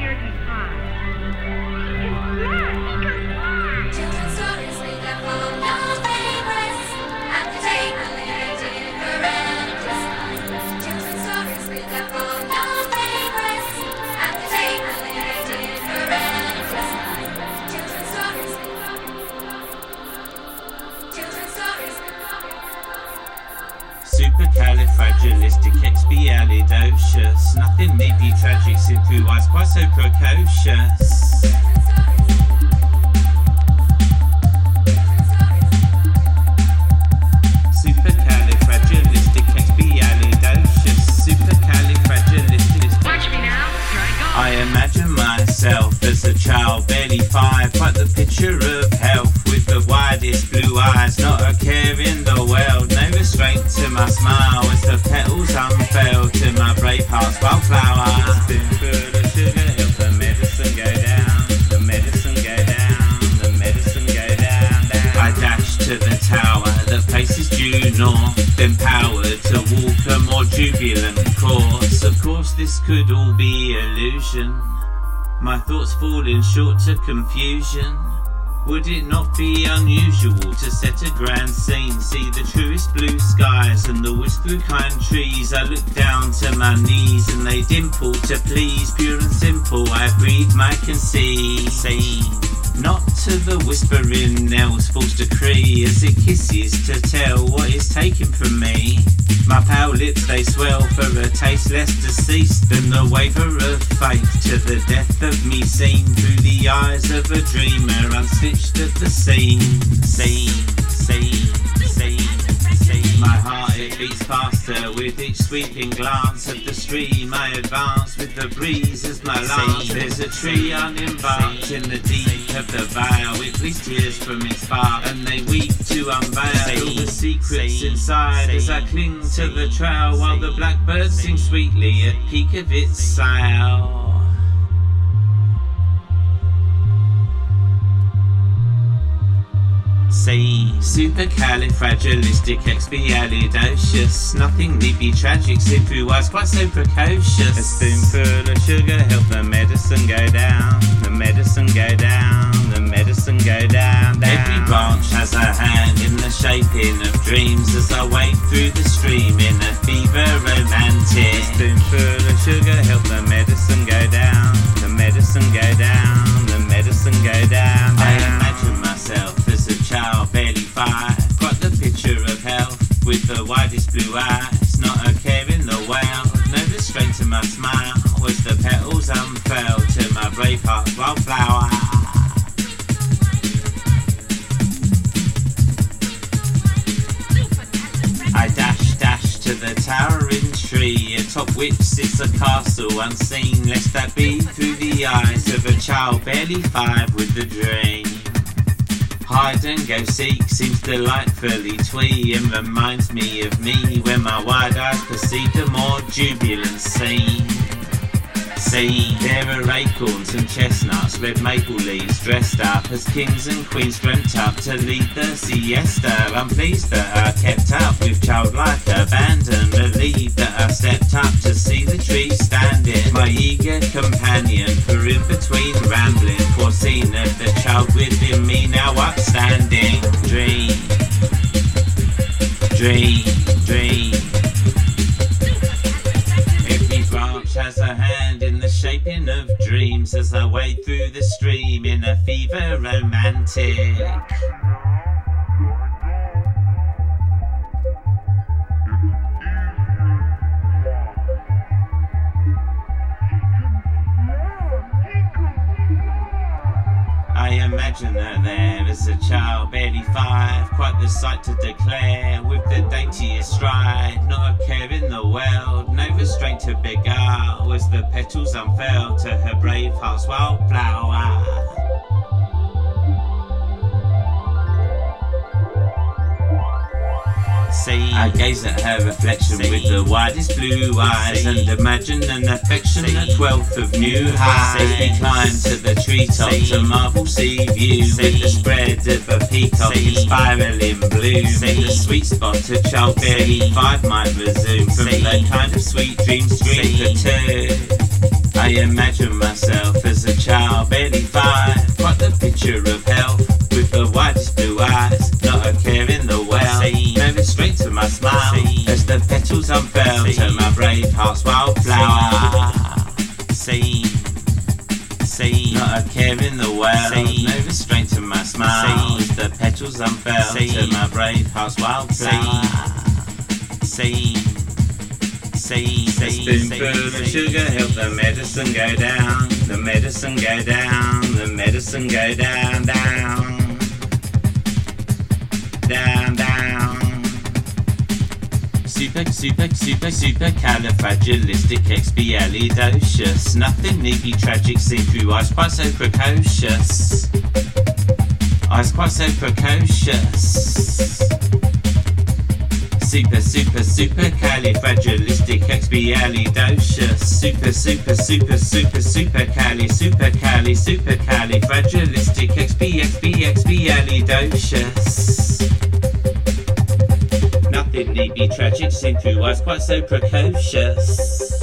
years and fly. Children's stories we got from newspapers. Have to take a little different. Children's stories we got from newspapers. Have to take a little different. Children's stories. Children's stories. Supercalifragilisticexpialidocious. Nothing may be tragic, simply wise, quite so precocious. Supercalifragilisticexpialidocious. Supercalifragilistic. Watch me now. Here I go. I imagine myself as a child, barely 5, quite the picture of health, with the widest blue eyes, not a care in the world, no restraint to my smile, as the petals unfurl to my brave heart's wildflower. A spoonful of sugar helps the medicine go down, the medicine go down, the medicine go down, down. I dash to the tower that faces due north, empowered to walk a more jubilant course. Of course this could all be illusion, my thoughts falling short to confusion. Would it not be unusual to set a grand scene, see the truest blue skies and the woods through kind trees? I look down to my knees and they dimple to please, pure and simple I breathe my conceit. Not to the whispering Nell's false decree, as it kisses to tell what is taken from me. My pale lips they swell for a taste less deceased than the waver of faith, to the death of me seen through the eyes of a dreamer unstitched at the seam. My heart it beats faster with each sweeping glance of the stream. I advance with the breeze as my lance. There's a tree unembarked in the deep of the vale. It bleeds tears from its bark and they weep to unveil all the secrets inside as I cling to the trail, while the blackbird sings sweetly at peak of its sail. Supercalifragilisticexpialidocious. Nothing need be tragic, simply wise, quite so precocious. A spoonful of sugar help the medicine go down, the medicine go down, the medicine go down, down. Every branch has a hand in the shaping of dreams as I wade through the stream in a fever romantic. A spoonful of sugar help the medicine go down, the medicine go down, the medicine go down, down. I imagine myself as a child, barely 5, quite the picture of health, with the widest blue eyes, not a care in the world, no restraint to my smile, as the petals unfurl to my brave heart's wildflower. I dash to the towering tree, atop which sits a castle unseen, lest that be through the eyes of a child, barely 5, with the dream. Hide and go seek seems delightfully twee, and reminds me of me when my wide eyes perceive a more jubilant scene. There are acorns and chestnuts, red maple leaves, dressed up as kings and queens dreamt up to lead the siesta. I'm pleased that I kept up with childlike abandon, relieved that I stepped up to see the tree standing, my eager companion, for in between rambling, foreseen of the child within me now upstanding. Dream. Every branch has a hand in the shaping of dreams as I wade through the stream in a fever romantic. I imagine her there as a child, barely 5, quite the sight to declare, with the daintiest stride, not a care in the world, no restraint to beguile, as the petals unfurl to her brave heart's wildflower. I gaze at her reflection with the widest blue eyes, and imagine an affectionate wealth of new highs. As we climb to the treetop to marvel sea view, with the spread of a peacock in spiraling bloom, the sweet spot a child barely 5 might resume, from the kind of sweet dream stream the two. I I imagine myself as a child, barely 5, quite the picture of health, with the widest blue eyes, not a care in the world, moving straight to my smile, as the petals unfurl to my brave heart's wildflower. Not a care in the world, moving straight to my smile, as the petals unfurl to my brave heart's wildflower. A spoonful of sugar help the medicine go down, the medicine go down, the medicine go down, down, down, down. Supercalifragilisticexpialidocious. Nothing need be tragic, seen through eyes quite so precocious. Eyes quite so precocious. Supercalifragilisticexpialidocious. Supercalifragilisticexpialidocious. Nothing need be tragic, seen through eyes quite so precocious.